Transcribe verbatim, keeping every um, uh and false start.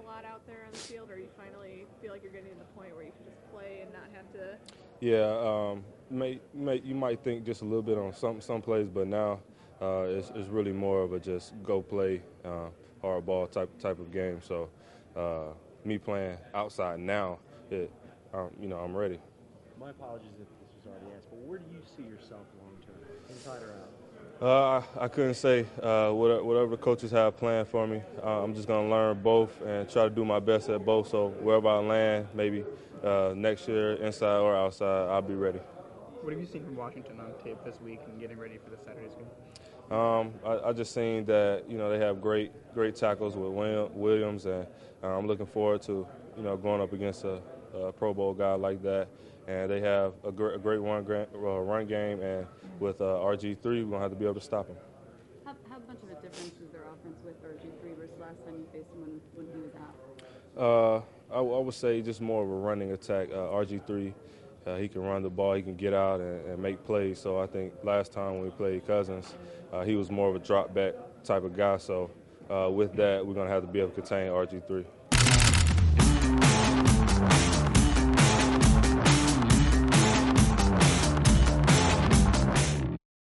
a lot out there on the field, or you finally feel like you're getting to the point where you can just play and not have to? Yeah, um, may, may, you might think just a little bit on some some plays, but now uh, it's, it's really more of a just go play, uh, hard ball type type of game. So uh, me playing outside now, it, um, you know, I'm ready. My apologies if this was already asked, but where do you see yourself long term, inside or out? Uh, I, I couldn't say. Uh, whatever, whatever the coaches have planned for me, uh, I'm just going to learn both and try to do my best at both. So wherever I land, maybe uh, next year, inside or outside, I'll be ready. What have you seen from Washington on tape this week and getting ready for the Saturday's game? Um, I, I just seen that, you know, they have great great tackles with Williams, and uh, I'm looking forward to, you know, going up against a, a Pro Bowl guy like that. And they have a great, a great run, uh, run game, and with uh, R G three, we're going to have to be able to stop him. How, how much of a difference is their offense with R G three versus last time you faced him when, when he was out? Uh, I, I would say just more of a running attack. Uh, R G three, uh, he can run the ball, he can get out and, and make plays. So I think last time when we played Cousins, uh, he was more of a drop back type of guy. So uh, with that, we're going to have to be able to contain R G three.